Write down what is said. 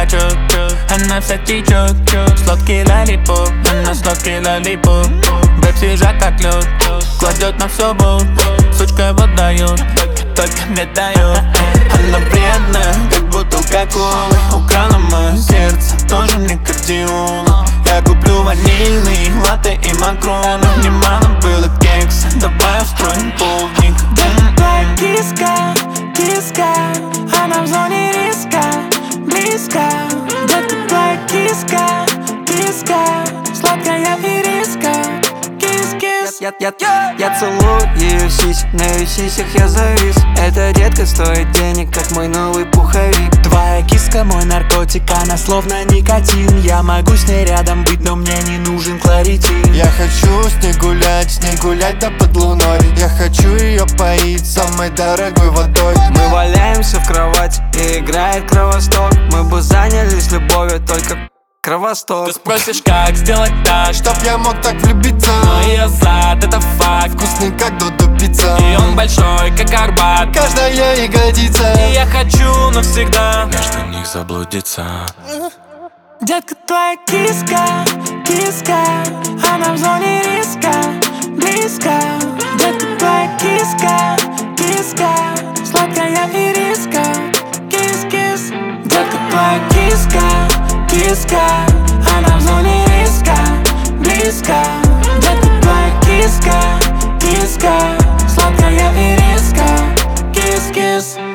скачет, она вся течет. Сладкий лолипоп, она сладкий лолипоп. Бэб свежа как лед, кладет на все бот. Сучка выдает, только мне дает. Она вредная, как бутылка колы. Украла мое сердце, тоже мне кардиолог. Я куплю ванильный латте и макроны. Мне мало было кекса, давай устроим полдник. Твоя киска, киска, она в зоне риска, близко. Детка, твоя киска, киска, сладкая ириска. Кис-кис. Я целую ее сиськи, на ее сисях я завис. Эта детка стоит денег, как мой новый пуховик. Твоя киска мой наркотик, она словно никотин. Я могу с ней рядом быть, но мне не нужен кларитин. Я хочу с ней гулять да под луной. Я хочу ее поить самой дорогой водой. Мы валяемся в кровати и играет кровосток. Мы бы занялись любовью, только кровосток. Ты спросишь, как сделать так, Чтоб я мог так влюбиться. но ее зад, это факт. Вкусный как Додо пицца. И он большой, как Арбат. Каждая ягодица. И я хочу навсегда Между них заблудиться. Детка, твоя киска, киска, она в зоне риска, близко. Детка, твоя киска, киска, сладкая ириска. Кис-кис. Детка, твоя киска, киска, она в зоне риска, близко. Детка, твоя киска, киска, сладкая ириска. Кис-кис.